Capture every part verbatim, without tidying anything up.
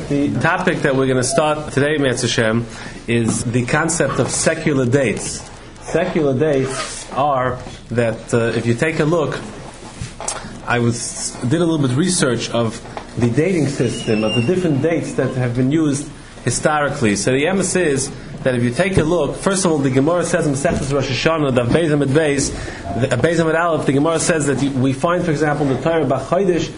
The topic that we're going to start today, Me'etz Hashem, is the concept of secular dates. Secular dates are that uh, if you take a look, I was did a little bit of research of the dating system of the different dates that have been used historically. So the emes is that if you take a look, first of all, the Gemara says in Masechtas Rosh Hashanah, the Beis Hamid Beis, the Beis Hamid Aleph, the Gemara says that we find, for example, in the Torah B'Chodesh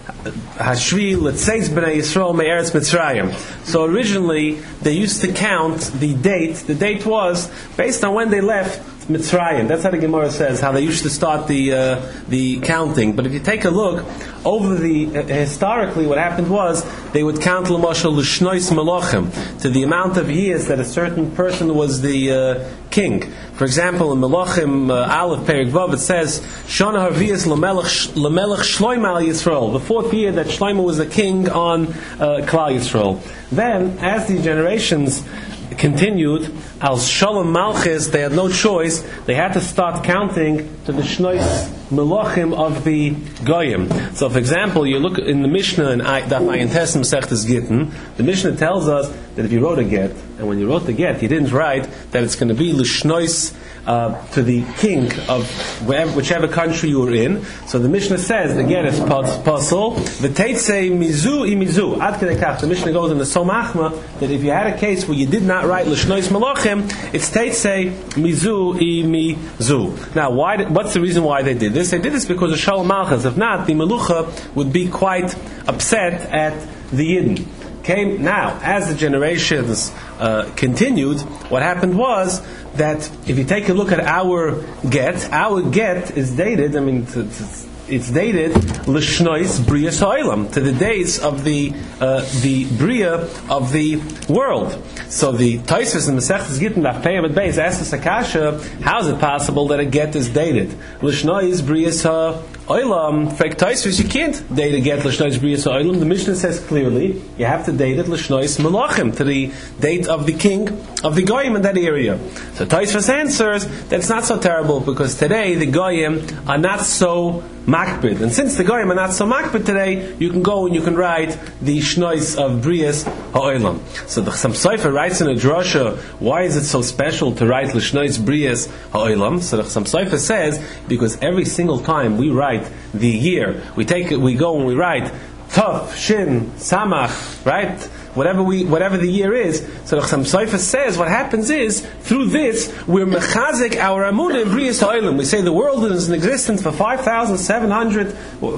Hashvi L'Tzeitz B'nai Yisrael Me'eretz Mitzrayim. So originally they used to count the date. The date was based on when they left Mitzrayim. That's how the Gemara says, how they used to start the uh, the counting. But if you take a look over the uh, historically, what happened was they would count l'mashal l'shnois melachim, to the amount of years that a certain person was the uh, king. For example, in Melachim uh, Aleph Perek Vav, it says Shana Harvias Lamelech Lamelech Shlomo al Yisrael, the fourth year that Shlomo was the king on uh, Klal Yisrael. Then, as the generations continued, al Shalom Malchus, they had no choice. They had to start counting to the Shnois Melachim of the Goyim. So, for example, you look in the Mishnah in Daf Ayin Tes Masechtas Gittin. The Mishnah tells us that if you wrote a get, and when you wrote the get, you didn't write that it's going to be l'shnois uh, to the king of wherever, whichever country you were in. So the Mishnah says the get is pasul. The teitze mizu i mizu ad kedei kach. The Mishnah goes in the Somachma that if you had a case where you did not write l'shnois melachim, it's teitze mizu i mizu. Now, why? Did, what's the reason why they did this? They did this because of Shalom Malchus. If not, the Melucha would be quite upset at the Yidden. Came now, as the generations uh, continued, what happened was that if you take a look at our get, our get is dated. I mean, t- t- it's dated l'shnois brias ha'olam, to the days of the uh, the bria of the world. So the Tosfos in Masechtas Gittin Daf Pei Amud Beis asks the Sakasha, how is it possible that a get is dated l'shnois brias ha'olam? Frek Tosfos, you can't date a get l'shnois brias ha'olam. The Mishnah says clearly you have to date it l'shnois melachim, to the date of the king of the goyim in that area. So Tosfos answers that's not so terrible, because today the goyim are not so makbid, and since the goyim are not so makbid today, you can go and you can write the shnois of brias ha'olam. So the Chassam Sofer writes in a drasha, why is it so special to write l'shnois brias ha'olam? So the Chassam Sofer says because every single time we write the year, we take it, we go and we write Tov, Shin, Samach, right? Whatever we, whatever the year is. So the Chassam Sofer says what happens is through this we're mechazik our amunah in brias ha'olam. We say the world is in existence for five thousand seven hundred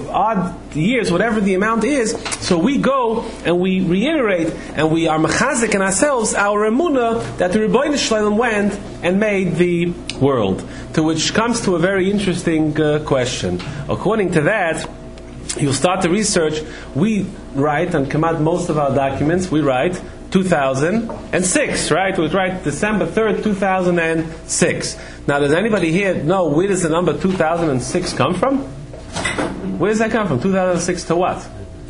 odd years, whatever the amount is. So we go and we reiterate and we are mechazik in ourselves our amunah that the Rebbeinu Shalom went and made the world. To which comes to a very interesting uh, question. According to that, you'll start the research. We write and come out most of our documents. We write two thousand six, right? We write December third, two thousand six. Now, does anybody here know where does the number two thousand six come from? Where does that come from? two thousand six to what?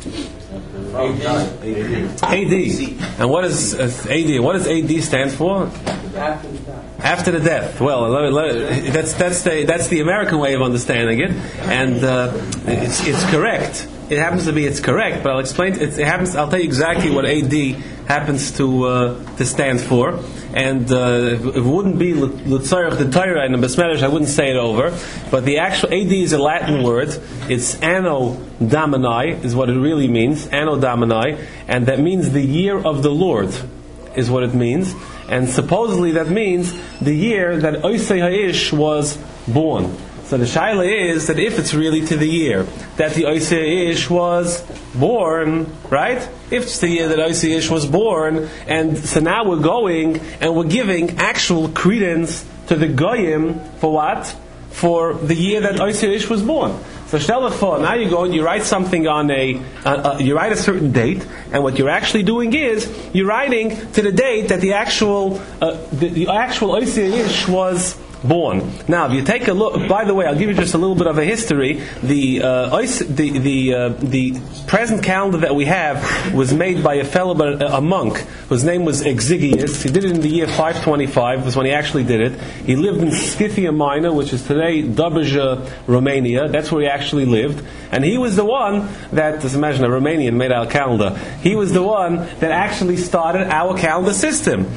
A D. And what is uh, A D? What does A D stand for? After the death. Well, that's that's the that's the American way of understanding it, and uh, it's it's correct. It happens to be it's correct, but I'll explain. It, it happens. I'll tell you exactly what A D happens to uh, to stand for, and uh, if it wouldn't be l'tzarech the Torah and the Besmerish, I wouldn't say it over. But the actual A D is a Latin word. It's Anno Domini is what it really means. Anno Domini, and that means the year of the Lord, is what it means. And supposedly that means the year that Osei Ha'ish was born. So the shaila is that if it's really to the year that the Osei Ha'ish was born, right? If it's the year that Osei Ha'ish was born, and so now we're going and we're giving actual credence to the Goyim for what? For the year that Osei Ha'ish was born. So Shtelach, now you go and you write something on a, uh, uh, you write a certain date, and what you're actually doing is you're writing to the date that the actual, uh, the, the actual Osei Ha'ish was born. Now, if you take a look, by the way, I'll give you just a little bit of a history. The uh, the the uh, the present calendar that we have was made by a fellow, a monk, whose name was Exigius. He did it in the year five twenty-five, was when he actually did it. He lived in Scythia Minor, which is today Dobruja, Romania. That's where he actually lived. And he was the one that, just imagine a Romanian made our calendar. He was the one that actually started our calendar system.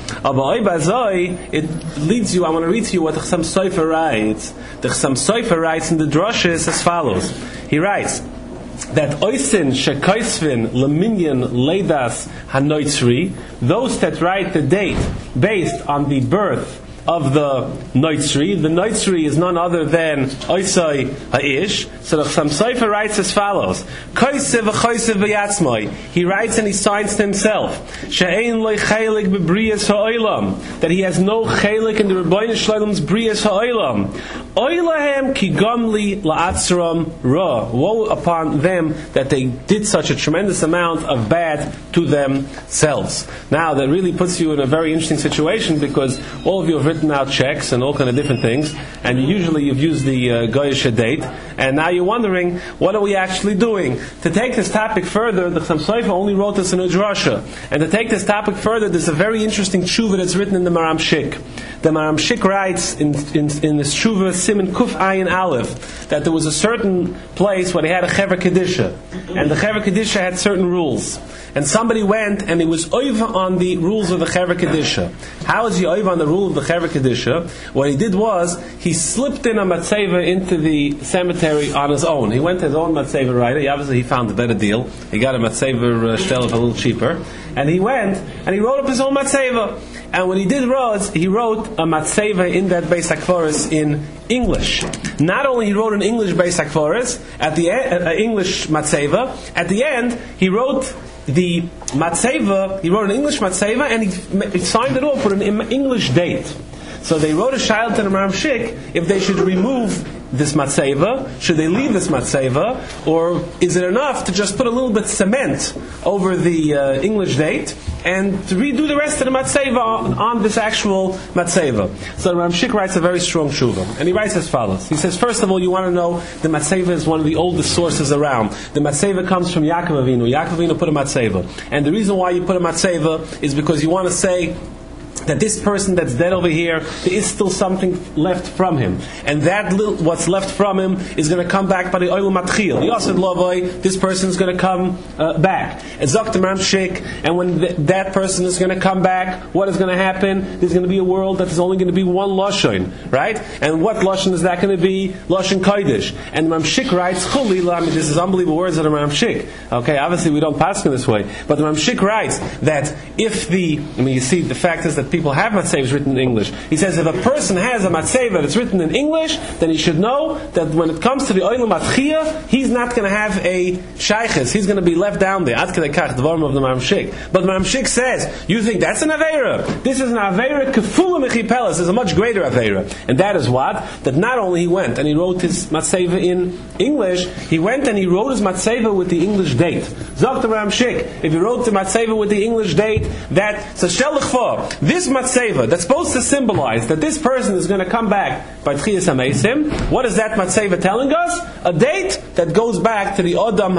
It leads you, I want to read to you what the Chassam Sofer writes. The Chassam Sofer writes in the Droshes as follows. He writes that Oisin Shekoisvin Leminyan Leidas Hanoitzri, those that write the date based on the birth of the Noitzri. The Noitzri is none other than Oisai Ha'ish. So the Chassam Sofer writes as follows. Koisev v'choisev v'yatzmai. He writes and he signs to himself. She'ein loy chaylik b'briyas ha'olam. That he has no chaylik in the Rebbeinu Shloim's briyas ha'olam. Oilahem ki gamli la'atzram ra. Woe upon them that they did such a tremendous amount of bad to themselves. Now that really puts you in a very interesting situation, because all of you have written out checks and all kind of different things, and usually you've used the uh, Goyish date, and now you're wondering, what are we actually doing? To take this topic further, the Chassam Sofer only wrote this in a drasha, and to take this topic further, there's a very interesting tshuva that's written in the Maramshik. The Maramshik writes in in, in this tshuva Siman Kuf Ayin Aleph that there was a certain place where they had a Chever Kedisha, and the Chever Kedisha had certain rules. And somebody went and he was over on the rules of the Chever Kedisha. How is he over on the rule of the Chever Kedisha? What he did was, he slipped in a matzeva into the cemetery on his own. He went to his own matzeva writer. He obviously he found a better deal. He got a matzeva uh, shtelef a little cheaper. And he went and he wrote up his own matzeva. And when he did roads, he wrote a matzeva in that Beis HaKforos in English. Not only he wrote an English Beis HaKforos, at the end, uh, English matzeva, at the end, he wrote the matzeva, he wrote an English matzeva, and he, he signed it off with an English date. So they wrote a shayla to the Maramshik if they should remove this matzeva, should they leave this matzeva, or is it enough to just put a little bit cement over the uh, English date and to redo the rest of the matzeva on, on this actual matzeva? So the Maramshik writes a very strong tshuva, and he writes as follows. He says, first of all, you want to know the matzeva is one of the oldest sources around. The matzeva comes from Yaakov Avinu. Yaakov Avinu put a matzeva, and the reason why you put a matzeva is because you want to say that this person that's dead over here, there is still something left from him. And that little, what's left from him is going to come back by the Oil Matchil. Yosef Lovoi, this person is going to come uh, back. And Zok the Maramshik, and when th- that person is going to come back, what is going to happen? There's going to be a world that is only going to be one Lashon, right? And what Lashon is that going to be? Lashon Kodesh. And Maramshik writes, Chulila, I mean, this is unbelievable words of the Maramshik. Okay, obviously we don't pass in this way. But the Maramshik writes that if the, I mean, you see, the fact is that people have matzevas written in English. He says if a person has a matzeva that's written in English, then he should know that when it comes to the Oil Matchia, he's not going to have a shayches. He's going to be left down there. Ad kedei kach, the vorm of the Maramshik. But the Maramshik says, you think that's an Aveira? This is an Aveira kefula mechipelas. It's a much greater Aveira. And that is what? That not only he went and he wrote his matzeva in English, he went and he wrote his matzeva with the English date. Zok the Maramshik, if he wrote the matzeva with the English date, that, so shelach for, this matzeva that's supposed to symbolize that this person is going to come back by Tchiyas HaMeisim. What is that matzeva telling us? A date that goes back to the Adam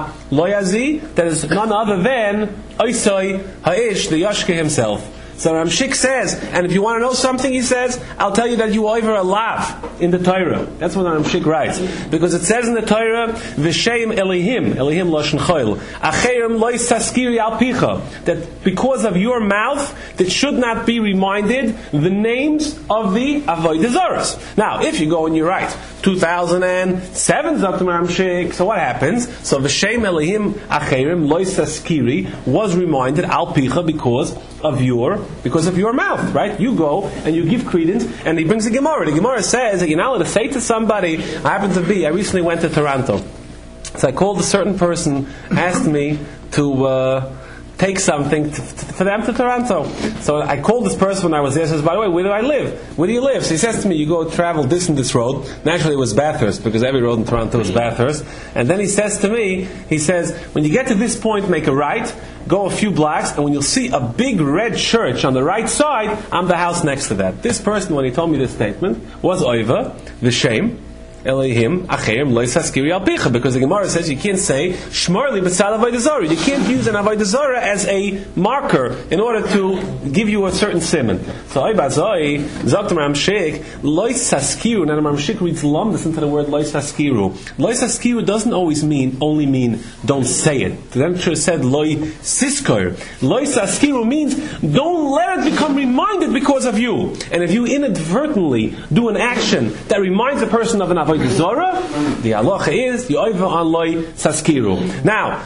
HaLoyazi, that is none other than Oisai Ha'ish, the Yashke himself. So Ramshik says, and if you want to know something, he says, I'll tell you that you over a lav in the Torah. That's what Ramshik writes. Because it says in the Torah, V'sheim Elihim, Elihim Lashon Choil, Acherim lois taskiri al picha, that because of your mouth, that should not be reminded the names of the Avodah Zaros. Now, if you go and you write, two thousand seven Doctor Ramshik, so what happens? So V'sheim Elihim Acherim lois taskiri was reminded al picha because of your because of your mouth, right? You go and you give credence, and he brings a Gemara. The Gemara says that you're not allowed to say to somebody, I happen to be, I recently went to Toronto. So I called a certain person, asked me to uh, take something to, to, for them to Toronto. So I called this person when I was there. Says, by the way, where do I live? Where do you live? So he says to me, you go travel this and this road. Naturally, it was Bathurst because every road in Toronto is Bathurst. And then he says to me, he says, when you get to this point, make a right, go a few blocks, and when you'll see a big red church on the right side, I'm the house next to that. This person, when he told me this statement, was Oiva, the shame. Elohim, Acherim, Lois Haskiri Al Picha, because the Gemara says you can't say Shmorli B'Tzal Avodah Zarah. You can't use an Avodah Zarah as a marker in order to give you a certain simon. So Oibazoi, Zoktam Ramshik, Lois Haskiru. Now the Ramshik reads Lomdus into the word Lois Haskiru. Lois Haskiru doesn't always mean only mean don't say it. The Rebbe said Loi Siskor. Lois Haskiru means don't let it become reminded because of you. And if you inadvertently do an action that reminds a person of an Avodah Zorah, the halacha is the oiva on loy saskiru. Now,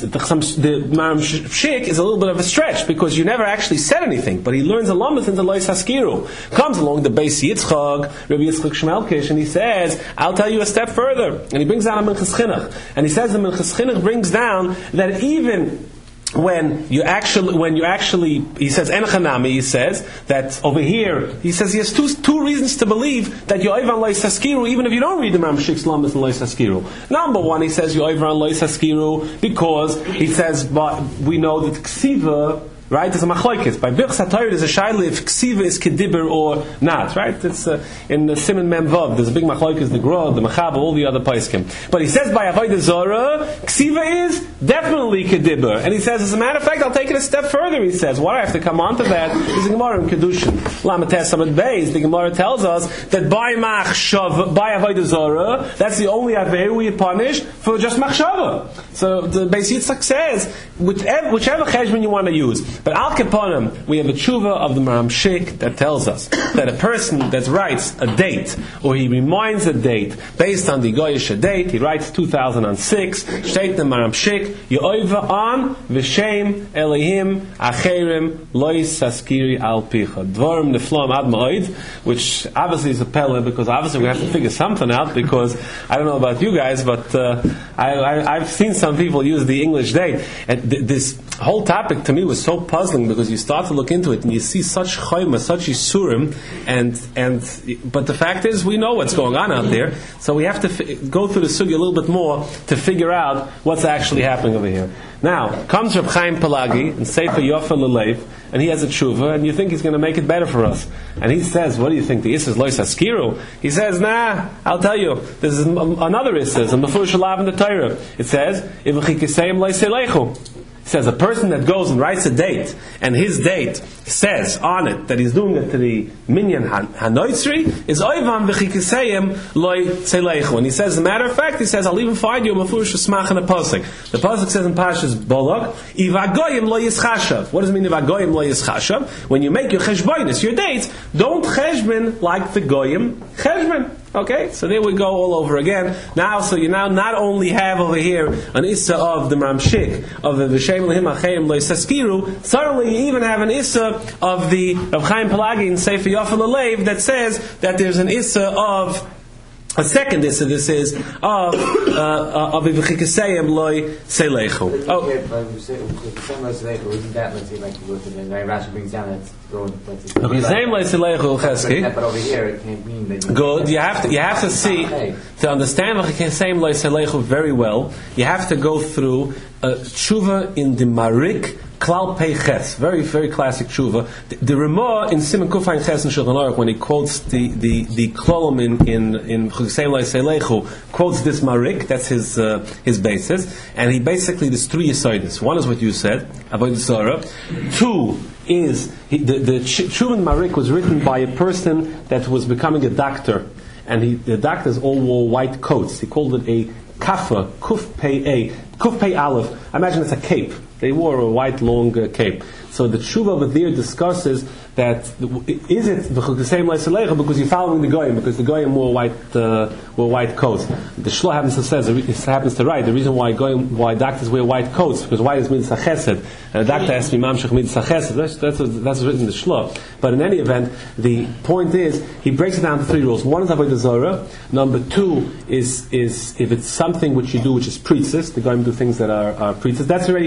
the Maram Shik is a little bit of a stretch because you never actually said anything, but he learns a lamet into loy saskiru. Comes along the Beis Yitzchak, Rabbi Yitzchak Shmelkish, and he says, "I'll tell you a step further." And he brings down a Minchas Chinuch, and he says the Minchas Chinuch brings down that even when you actually, when you actually, he says, Enochanami, he says, that over here, he says he has two, two reasons to believe that you're over on Lois Haskiru, even if you don't read the Ram Shik's Lamas and Lois Haskiru. Number one, he says you're over on Lois Haskiru because he says, but we know that Ksiva, right, there's a machlokes. By Birchas HaTorah, there's a shaila if ksiva is kedibber or not, right? It's uh, in the Siman Mem Vav. There's a big machlokes, the Gra, the Machab, all the other paiskim. But he says by Avodah Zorah, ksiva is definitely kedibber. And he says, as a matter of fact, I'll take it a step further. He says, what I have to come on to that is the Gemara in Kedushin. Lamates Samad Beis, the Gemara tells us that by machshav, by Avodah Zorah, that's the only aver we are punished for just machshava. So the Beis Yitzchak says, whichever, whichever cheshbon you want to use. But Al Kaponim, we have a tshuva of the Maram Shik that tells us that a person that writes a date, or he reminds a date based on the Goyish date, he writes two thousand six, Shteit the Maram Shik, Ye'oiva on, V'shem, Elohim, Acherim, Lois Saskiri Al Picha. Dvorim Neflom Ad Ma'od, which obviously is a pella, because obviously we have to figure something out, because I don't know about you guys, but uh, I, I, I've seen some people use the English date. And th- this whole topic to me was so puzzling because you start to look into it and you see such chayma, such isurim, and and but the fact is we know what's going on out there, so we have to fi- go through the sugi a little bit more to figure out what's actually happening over here. Now comes Reb Chaim Pelagi and Sefer Yofa L'Leiv, and he has a tshuva, and you think he's going to make it better for us, and he says, "What do you think? The Issa is Lois Haskiru?" He says, "Nah, I'll tell you. This is another Issa, it's a Mefurish Alav in the Torah. It says, Ivachikisayim Lois Selechu." It says a person that goes and writes a date, and his date says on it that he's doing it to the minyan hanoitzri, is oivam v'chikisayim loy tzeileichu. And he says, as a matter of fact, he says, I'll even find you a mafurish smach in a pasuk. The pasuk says in Parshas Bolak, ivagoyim lo yischashav. What does it mean ivagoyim lo yischashav? When you make your cheshbonis, your dates, don't cheshbon like the goyim cheshbon. Okay, so there we go all over again. Now, so you now not only have over here an issa of the Mamshik, of the V'shem Lehim Achayim Lo Yisaskiru, suddenly you even have an issa of the Reb Chaim Pelagi in Sefer Yofa L'Leiv that says that there's an issa of a second issa. This is of uh, of V'chikaseyim Loi Seilechu. Oh, isn't that, let's say, like Rashi brings down that but over here it can't mean that you good. You have to you have to see to understand V'chikaseyim Loi Seilechu very well. You have to go through a tshuva in the Marik Klal Pei Ches, very very classic tshuva. The, the Ramah in Siman Kufayin Ches and Shulchan Aruch, when he quotes the the the Klolim in in in Chukseim Lai Seilechu, quotes this Marik. That's his uh, his basis, and he basically there's three yisoidis. One is what you said about the Zorah. Two is he, the the tshuva in Marik was written by a person that was becoming a doctor, and he the doctors all wore white coats. He called it a kafa kuf pei a kuf pei aleph. I imagine it's a cape. They wore a white long uh, cape. So the tshuva over there discusses that is it v'chukasem le'selecha because you're following the goyim, because the goyim wore white uh, wore white coats. The shlo happens to says it happens to write the reason why goyim why doctors wear white coats because white is mitzvah chesed, and a doctor has to be mamshech mitzvah chesed. That's that's that's written in the shlo. But in any event, the point is he breaks it down to three rules. One is avodah zorah. Number two is is if it's something which you do which is pretzis, the goyim do things that are, are pretzis. That's already the first.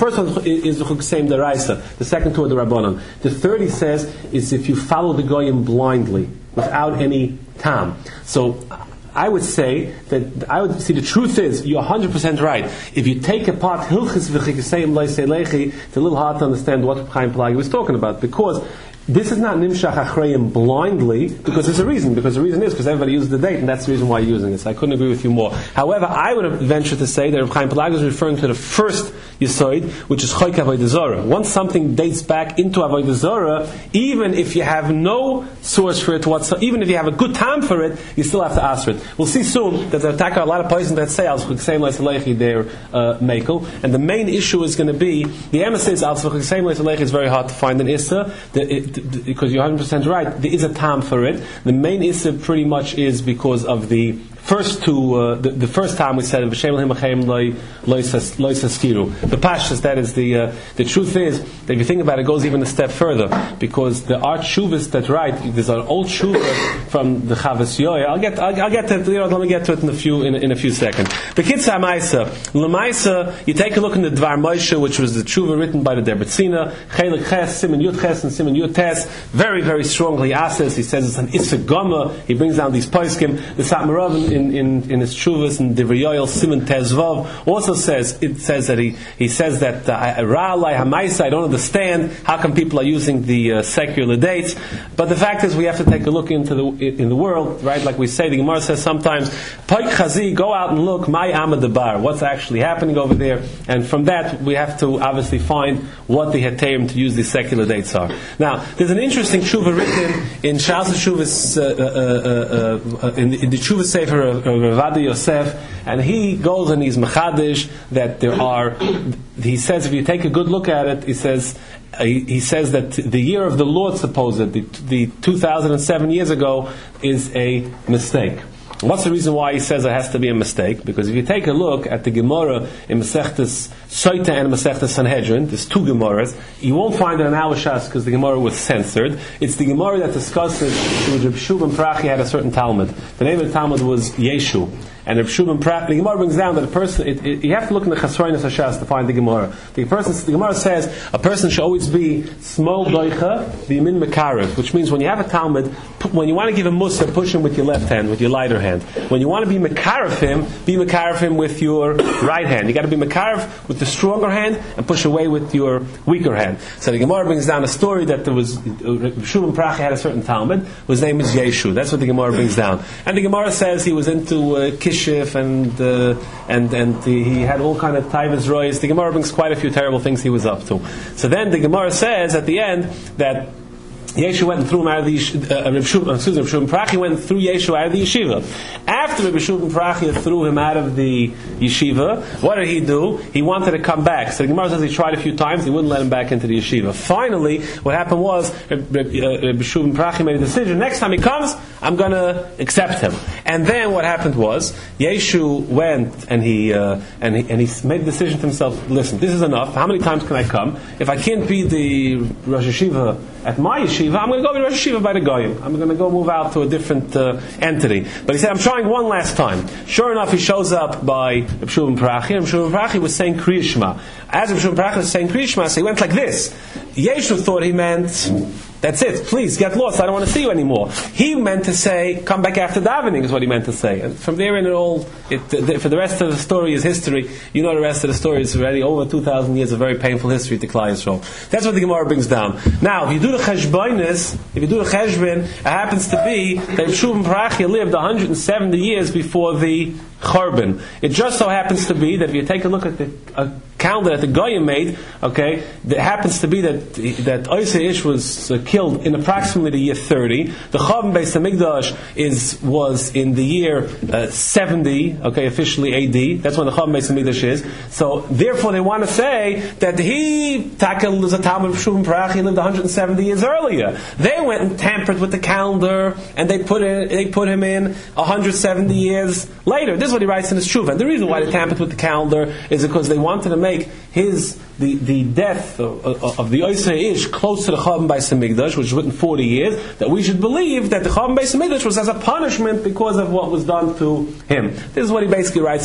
first one is the Chuksem Deraisa. The second two are the Rabbanon. The third, he says, is if you follow the Goyim blindly, without any tam. So I would say that I would see the truth is you're one hundred percent right. If you take apart Hilchis v'Chikaseyim Leisei, it's a little hard to understand what Chaim Pelagi was talking about, because this is not Nimshach Achrayim blindly, because there's a reason. Because the reason is because everybody uses the date, and that's the reason why you're using it. So I couldn't agree with you more. However, I would venture to say that Reb Chaim Pelagi is referring to the first Yisoid, which is Choyk Avodah Zarah. Once something dates back into Avodah Zarah, even if you have no source for it whatsoever, even if you have a good time for it, you still have to ask for it. We'll see soon that there are a lot of places that say Al Tzvukseim Leiselechi their Mekel, and the main issue is going to be the emphasis Al Tzvukseim Leiselechi is very hard to find in Issa. The, because you're one hundred percent right, there is a time for it. The main issue pretty much is because of the first two, uh, the, the first time we said V'shem Elohim Achayim Lo Yisaskiru. The Pashtas, that is the uh, the truth is that if you think about it, it goes even a step further, because the art shuvas that write, there's an old shuva from the Chavas Yoya. I'll get I'll, I'll get to it, you know, let me get to it in a few in, in a few seconds. The Kitzah Maisa, Lemaisa, you take a look in the Dvar Moshe, which was the shuva written by the Debetzina, Chelik Ches, Siman Yud Ches, and Siman Yud Tes, very very strongly asses. He says it's an Issa Goma. He brings down these poskim. The Satmaravim in, in, in his Shuvas and Divrei Yoel Siman Tezvav also says it says that he, he says that Ra'alai Hamaisa, I don't understand how come people are using the uh, secular dates, but the fact is we have to take a look into the in the world, right? Like we say, the Gemara says sometimes Paik Chazi, go out and look my Amadabar, what's actually happening over there, and from that we have to obviously find what the Heterim to use these secular dates are. Now there's an interesting Shuva written in Shas Shuvas uh, uh, uh, uh, in, in the Shuva Sefer of Rav Yosef, and he goes and he's mechadish that there are. He says if you take a good look at it, he says uh, he, he says that the year of the Lord, supposed the, the two thousand seven years ago, is a mistake. What's the reason why he says it has to be a mistake? Because if you take a look at the Gemara in Masechtas Soita and Masechtas Sanhedrin, there's two Gemaras, you won't find it in our Shas because the Gemara was censored. It's the Gemara that discusses that Reb Shub Prachi had a certain Talmud. The name of the Talmud was Yeshu. And Reb Shub Prachi, the Gemara brings down that a person, it, it, you have to look in the Chasroinus HaShas to find the Gemara. The, person, the Gemara says a person should always be small doicha, v'yimin mekarev, which means when you have a Talmud, when you want to give a mussar, push him with your left hand, with your lighter hand. When you want to be mekarev him, be mekarev him with your right hand. You got to be mekarev with the stronger hand and push away with your weaker hand. So the Gemara brings down a story that there was Reb Shub Prachi had a certain Talmud. His name is Yeshu. That's what the Gemara brings down. And the Gemara says he was into uh, Kishif and uh, and and the, he had all kind of taivas royas. The Gemara brings quite a few terrible things he was up to. So then the Gemara says at the end that Yeshu went and threw him out of the uh, Reb Shub, excuse me, Reb Shub Prachi went and threw Yeshu out of the yeshiva. After Reb Shub Prachi threw him out of the yeshiva, what did he do? He wanted to come back. So the Gemara says he tried a few times, he wouldn't let him back into the yeshiva. Finally, what happened was Reb, Reb, uh, Reb Shub Prachi made a decision. Next time he comes, I'm going to accept him. And then what happened was Yeshu went and he uh, and he and he made a decision to himself. Listen, this is enough. How many times can I come? If I can't be the Rosh Yeshiva at my yeshiva, I'm going to go be Rosh Yeshiva by the Goyim. I'm going to go move out to a different uh, entity. But he said, I'm trying one last time. Sure enough, he shows up by Reb Shub Prachi. Reb Shub Prachi was saying Kriya Shema. As Reb Shub Prachi was saying Kriya Shema, so he went like this. Yeshu thought he meant, that's it, please, get lost, I don't want to see you anymore. He meant to say, come back after davening, is what he meant to say. And from there in it all, it, the, for the rest of the story is history. You know the rest of the story is already over two thousand years of very painful history to Klal Yisrael. That's what the Gemara brings down. Now, if you do the cheshbonis, if you do the cheshbon, it happens to be that Shub Prachi lived one hundred seventy years before the Churban. It just so happens to be that if you take a look at the uh, calendar that the Goyim made, okay, it happens to be that that Osei Ish was uh, killed in approximately the year thirty. The Churban Beis Hamikdash is was in the year uh, seventy, okay, officially A D. That's when the Churban Beis Hamikdash is. So therefore, they want to say that he Takel was a Talmud of Shub Prachi lived one hundred seventy years earlier. They went and tampered with the calendar and they put it, they put him in one hundred seventy years later. This is what he writes in his Tshuva. And the reason why they tampered with the calendar is because they wanted to make his the, the death of, of, of the Osei Ish close to the Churban Beis Hamikdash, which was written forty years, that we should believe that the Churban Beis Hamikdash was as a punishment because of what was done to him. This is what he basically writes